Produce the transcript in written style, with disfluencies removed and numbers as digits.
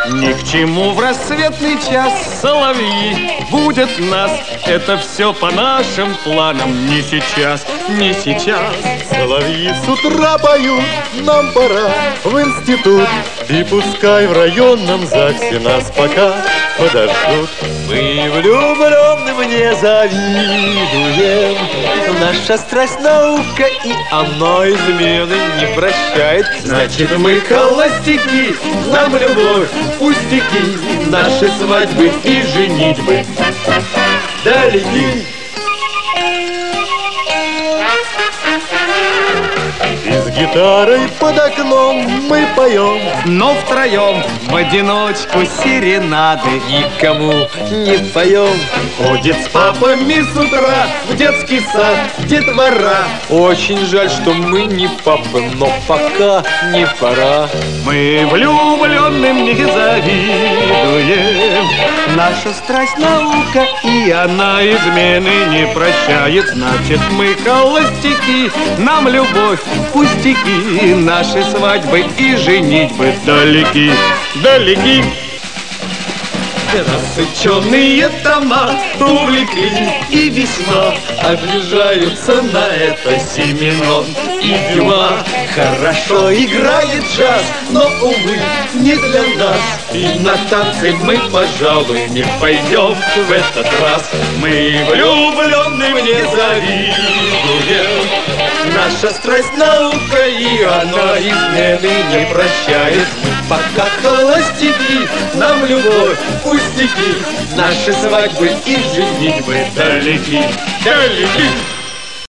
Ни к чему в рассветный час соловьи будут нас. Это все по нашим планам. Не сейчас, не сейчас. Соловьи с утра поют, нам пора в институт. И пускай в районном ЗАГСе нас пока подождут. Мы влюбленным не завидуем. Наша страсть наука, и она измены не прощает. Значит, мы холостяки, нам любовь пустяки, наши свадьбы и женитьбы далеки. И с гитарой под окном мы поем, но втроем в одиночку серенады никому не поем. ходит с папами с утра в детский сад детвора. Очень жаль, что мы не папы, но пока не пора. Мы влюбленным не завидуем. Наша страсть наука, и она измены не прощает. Значит, мы холостяки, нам любовь пустяки, наши свадьбы и женитьбы далеки, далеки. Насыщенные тома увлекли и весьма обижаются на это Симеон и Дюма. Хорошо играет джаз, но, увы, не для нас. И на танцы мы, пожалуй, не пойдем в этот раз. Мы влюбленным не завидуем. Наша страсть наука, и она измены не прощает. Мы пока холостяки, нам любовь пустяки, наши свадьбы и женитьбы далеки, далеки.